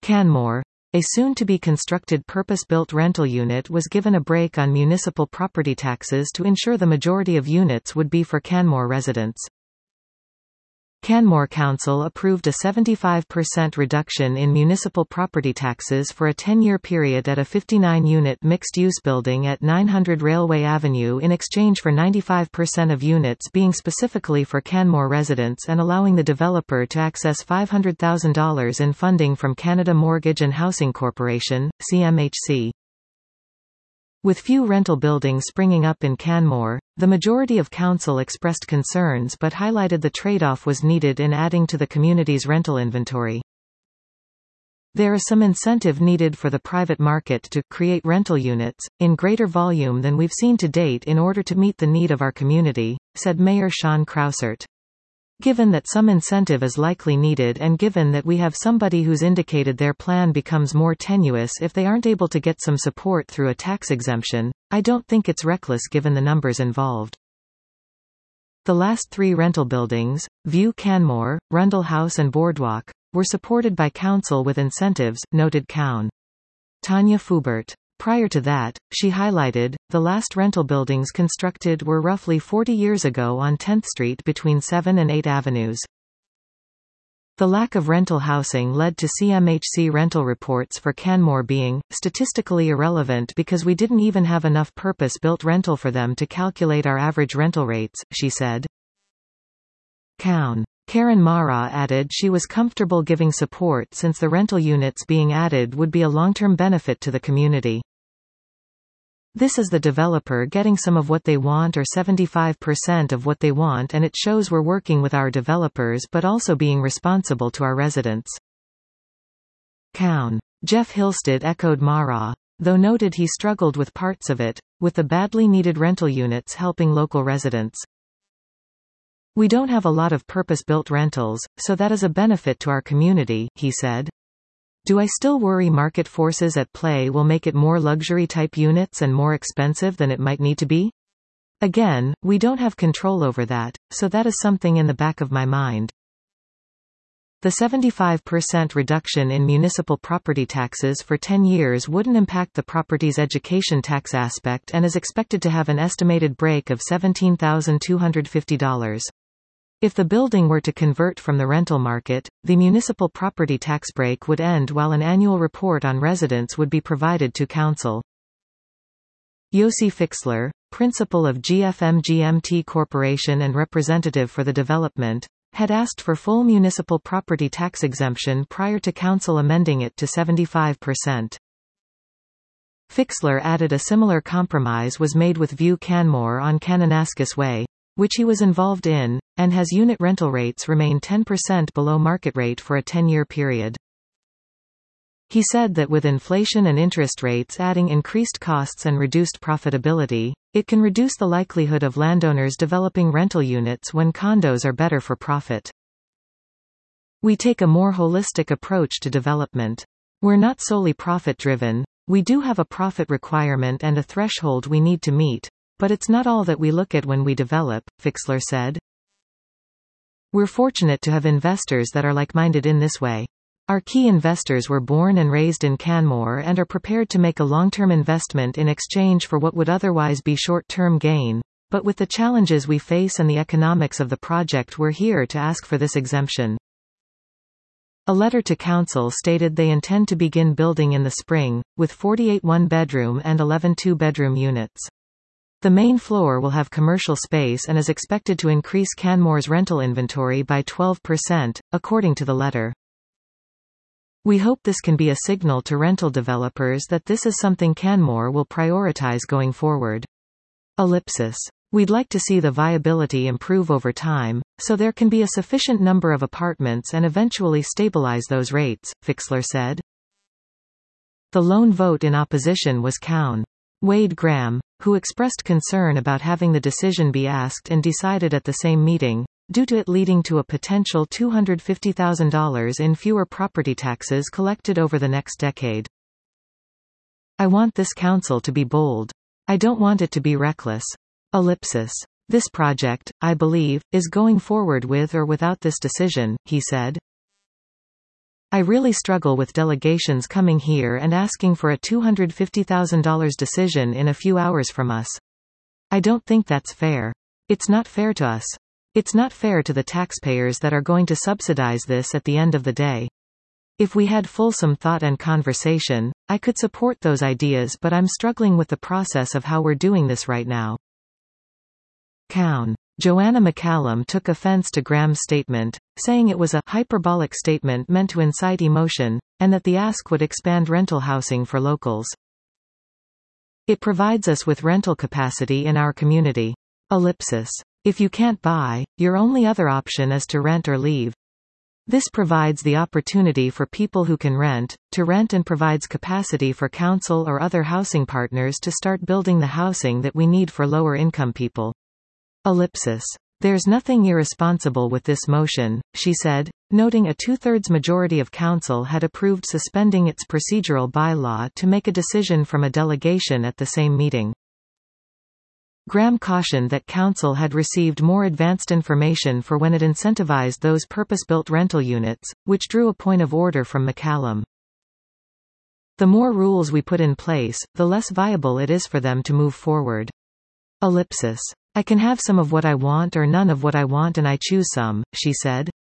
Canmore. A soon-to-be constructed purpose-built rental unit was given a break on municipal property taxes to ensure the majority of units would be for Canmore residents. Canmore Council approved a 75% reduction in municipal property taxes for a 10-year period at a 59-unit mixed-use building at 900 Railway Avenue in exchange for 95% of units being specifically for Canmore residents and allowing the developer to access $500,000 in funding from Canada Mortgage and Housing Corporation, CMHC. With few rental buildings springing up in Canmore, the majority of council expressed concerns but highlighted the trade-off was needed in adding to the community's rental inventory. There is some incentive needed for the private market to create rental units, in greater volume than we've seen to date in order to meet the need of our community, said Mayor Sean Krausert. Given that some incentive is likely needed and given that we have somebody who's indicated their plan becomes more tenuous if they aren't able to get some support through a tax exemption, I don't think it's reckless given the numbers involved. The last three rental buildings, View Canmore, Rundle House and Boardwalk, were supported by council with incentives, noted Cown. Tanya Fubert. Prior to that, she highlighted, the last rental buildings constructed were roughly 40 years ago on 10th Street between 7 and 8 avenues. The lack of rental housing led to CMHC rental reports for Canmore being statistically irrelevant because we didn't even have enough purpose-built rental for them to calculate our average rental rates, she said. Cown. Karen Mara added she was comfortable giving support since the rental units being added would be a long-term benefit to the community. This is the developer getting some of what they want or 75% of what they want, and it shows we're working with our developers but also being responsible to our residents. Cown. Jeff Hilsted echoed Mara, though noted he struggled with parts of it, with the badly needed rental units helping local residents. We don't have a lot of purpose-built rentals, so that is a benefit to our community, he said. Do I still worry market forces at play will make it more luxury-type units and more expensive than it might need to be? Again, we don't have control over that, so that is something in the back of my mind. The 75% reduction in municipal property taxes for 10 years wouldn't impact the property's education tax aspect and is expected to have an estimated break of $17,250. If the building were to convert from the rental market, the municipal property tax break would end while an annual report on residents would be provided to council. Yossi Fixler, principal of GFM GMT Corporation and representative for the development, had asked for full municipal property tax exemption prior to council amending it to 75%. Fixler added a similar compromise was made with View Canmore on Kananaskis Way, which he was involved in, and has unit rental rates remain 10% below market rate for a 10-year period. He said that with inflation and interest rates adding increased costs and reduced profitability, it can reduce the likelihood of landowners developing rental units when condos are better for profit. We take a more holistic approach to development. We're not solely profit-driven. We do have a profit requirement and a threshold we need to meet, but it's not all that we look at when we develop, Fixler said. We're fortunate to have investors that are like-minded in this way. Our key investors were born and raised in Canmore and are prepared to make a long-term investment in exchange for what would otherwise be short-term gain, but with the challenges we face and the economics of the project we're here to ask for this exemption. A letter to council stated they intend to begin building in the spring, with 48 one-bedroom and 11 two-bedroom units. The main floor will have commercial space and is expected to increase Canmore's rental inventory by 12%, according to the letter. We hope this can be a signal to rental developers that this is something Canmore will prioritize going forward. Ellipsis. We'd like to see the viability improve over time, so there can be a sufficient number of apartments and eventually stabilize those rates, Fixler said. The lone vote in opposition was Cown. Wade Graham, who expressed concern about having the decision be asked and decided at the same meeting, due to it leading to a potential $250,000 in fewer property taxes collected over the next decade. I want this council to be bold. I don't want it to be reckless. Ellipsis. This project, I believe, is going forward with or without this decision, he said. I really struggle with delegations coming here and asking for a $250,000 decision in a few hours from us. I don't think that's fair. It's not fair to us. It's not fair to the taxpayers that are going to subsidize this at the end of the day. If we had fulsome thought and conversation, I could support those ideas, but I'm struggling with the process of how we're doing this right now. Cown. Joanna McCallum took offense to Graham's statement, saying it was a hyperbolic statement meant to incite emotion, and that the ask would expand rental housing for locals. It provides us with rental capacity in our community. Ellipsis. If you can't buy, your only other option is to rent or leave. This provides the opportunity for people who can rent, to rent, and provides capacity for council or other housing partners to start building the housing that we need for lower income people. Ellipsis. There's nothing irresponsible with this motion, she said, noting a two-thirds majority of council had approved suspending its procedural bylaw to make a decision from a delegation at the same meeting. Graham cautioned that council had received more advanced information for when it incentivized those purpose-built rental units, which drew a point of order from McCallum. The more rules we put in place, the less viable it is for them to move forward. Ellipsis. I can have some of what I want or none of what I want, and I choose some, she said.